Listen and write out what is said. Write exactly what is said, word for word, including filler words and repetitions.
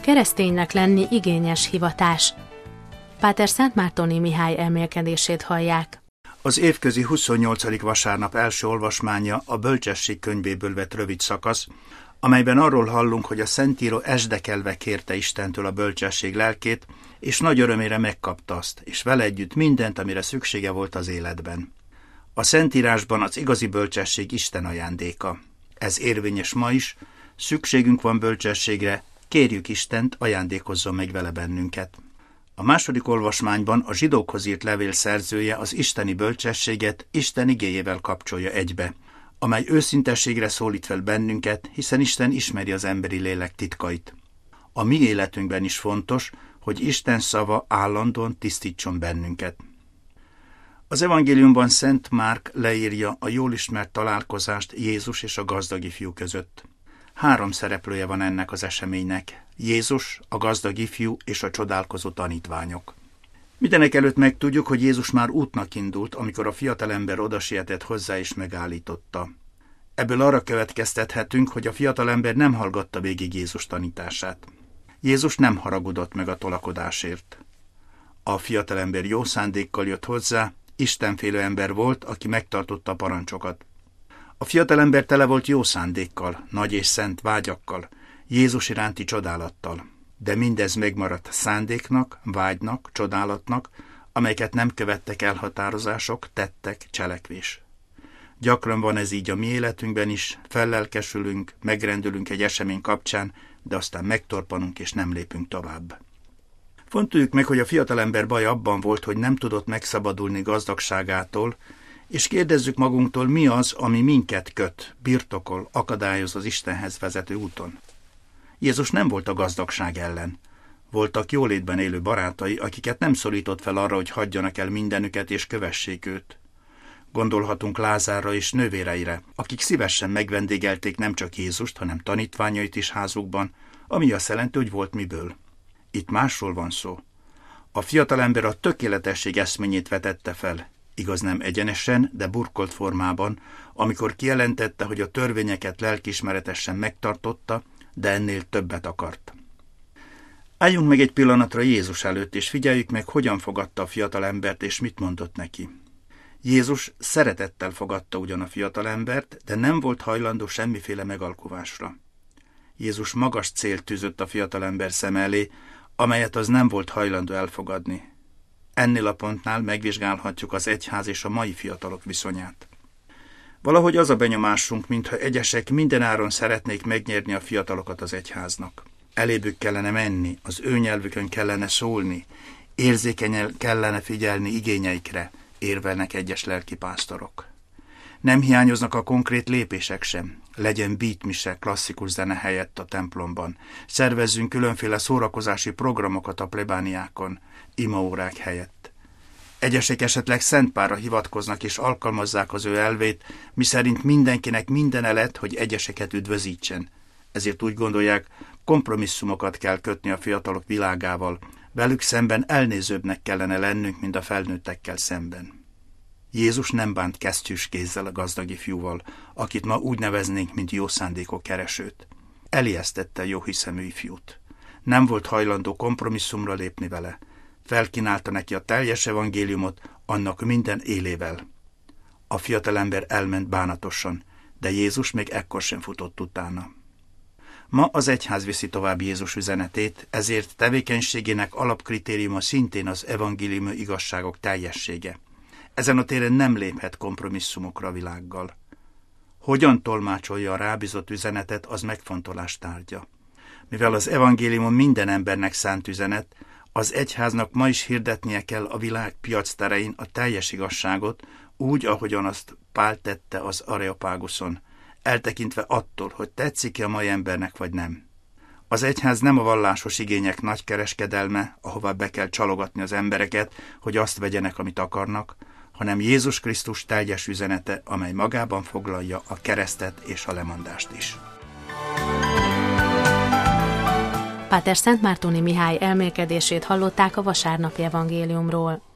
Kereszténynek lenni igényes hivatás. Páter Szentmártoni Mihály elmélkedését hallják. Az évközi huszonnyolcadik vasárnap első olvasmánya a Bölcsesség könyvéből vett rövid szakasz, amelyben arról hallunk, hogy a Szentíró esdekelve kérte Istentől a bölcsesség lelkét, és nagy örömére megkapta azt, és vele együtt mindent, amire szüksége volt az életben. A Szentírásban az igazi bölcsesség Isten ajándéka. Ez érvényes ma is, szükségünk van bölcsességre, kérjük Istent, ajándékozzon meg vele bennünket. A második olvasmányban a zsidókhoz írt levél szerzője az isteni bölcsességet Isten igéjével kapcsolja egybe, amely őszintességre szólít fel bennünket, hiszen Isten ismeri az emberi lélek titkait. A mi életünkben is fontos, hogy Isten szava állandóan tisztítson bennünket. Az evangéliumban Szent Márk leírja a jól ismert találkozást Jézus és a gazdag ifjú között. Három szereplője van ennek az eseménynek: Jézus, a gazdag ifjú és a csodálkozó tanítványok. Mindenek előtt megtudjuk, hogy Jézus már útnak indult, amikor a fiatalember odasietett hozzá és megállította. Ebből arra következtethetünk, hogy a fiatalember nem hallgatta végig Jézus tanítását. Jézus nem haragudott meg a tolakodásért. A fiatalember jó szándékkal jött hozzá, istenfélő ember volt, aki megtartotta a parancsokat. A fiatalember tele volt jó szándékkal, nagy és szent vágyakkal, Jézus iránti csodálattal, de mindez megmaradt szándéknak, vágynak, csodálatnak, amelyeket nem követtek elhatározások, tettek, cselekvés. Gyakran van ez így a mi életünkben is, fellelkesülünk, megrendülünk egy esemény kapcsán, de aztán megtorpanunk és nem lépünk tovább. Fontoljuk meg, hogy a fiatalember baj abban volt, hogy nem tudott megszabadulni gazdagságától, és kérdezzük magunktól, mi az, ami minket köt, birtokol, akadályoz az Istenhez vezető úton. Jézus nem volt a gazdagság ellen. Voltak jólétben élő barátai, akiket nem szólított fel arra, hogy hagyjanak el mindenüket és kövessék őt. Gondolhatunk Lázárra és nővéreire, akik szívesen megvendégelték nem csak Jézust, hanem tanítványait is házukban, ami azt jelenti, hogy volt miből. Itt másról van szó. A fiatalember a tökéletesség eszményét vetette fel, igaz nem egyenesen, de burkolt formában, amikor kijelentette, hogy a törvényeket lelkiismeretesen megtartotta, de ennél többet akart. Álljunk meg egy pillanatra Jézus előtt, és figyeljük meg, hogyan fogadta a fiatalembert, és mit mondott neki. Jézus szeretettel fogadta ugyan a fiatalembert, de nem volt hajlandó semmiféle megalkuvásra. Jézus magas célt tűzött a fiatalember szem elé, amelyet az nem volt hajlandó elfogadni. Ennél a pontnál megvizsgálhatjuk az egyház és a mai fiatalok viszonyát. Valahogy az a benyomásunk, mintha egyesek mindenáron szeretnék megnyerni a fiatalokat az egyháznak. Elébük kellene menni, az ő nyelvükön kellene szólni, érzékenyen kellene figyelni igényeikre, érvelnek egyes lelkipásztorok. Nem hiányoznak a konkrét lépések sem. Legyen beatmise, klasszikus zene helyett a templomban. Szervezzünk különféle szórakozási programokat a plebániákon, imaórák helyett. Egyesek esetleg Szentpárra hivatkoznak és alkalmazzák az ő elvét, miszerint mindenkinek mindene lett, hogy egyeseket üdvözítsen. Ezért úgy gondolják, kompromisszumokat kell kötni a fiatalok világával, velük szemben elnézőbbnek kellene lennünk, mint a felnőttekkel szemben. Jézus nem bánt kesztyűs kézzel a gazdag ifjúval, akit ma úgy neveznénk, mint jó szándékok keresőt. Elijesztette a jóhiszemű ifjút. Nem volt hajlandó kompromisszumra lépni vele. Felkínálta neki a teljes evangéliumot, annak minden élével. A fiatalember elment bánatosan, de Jézus még ekkor sem futott utána. Ma az egyház viszi tovább Jézus üzenetét, ezért tevékenységének alapkritériuma szintén az evangélium igazságok teljessége. Ezen a téren nem léphet kompromisszumokra a világgal. Hogyan tolmácsolja a rábízott üzenetet, az megfontolás tárgya. Mivel az evangélium minden embernek szánt üzenet, az egyháznak ma is hirdetnie kell a világ piacterein a teljes igazságot, úgy, ahogyan azt Pál tette az Areopáguszon, eltekintve attól, hogy tetszik-e a mai embernek vagy nem. Az egyház nem a vallásos igények nagy kereskedelme, ahová be kell csalogatni az embereket, hogy azt vegyenek, amit akarnak, hanem Jézus Krisztus teljes üzenete, amely magában foglalja a keresztet és a lemondást is. Páter Szentmártoni Mihály elmélkedését hallották a vasárnapi evangéliumról.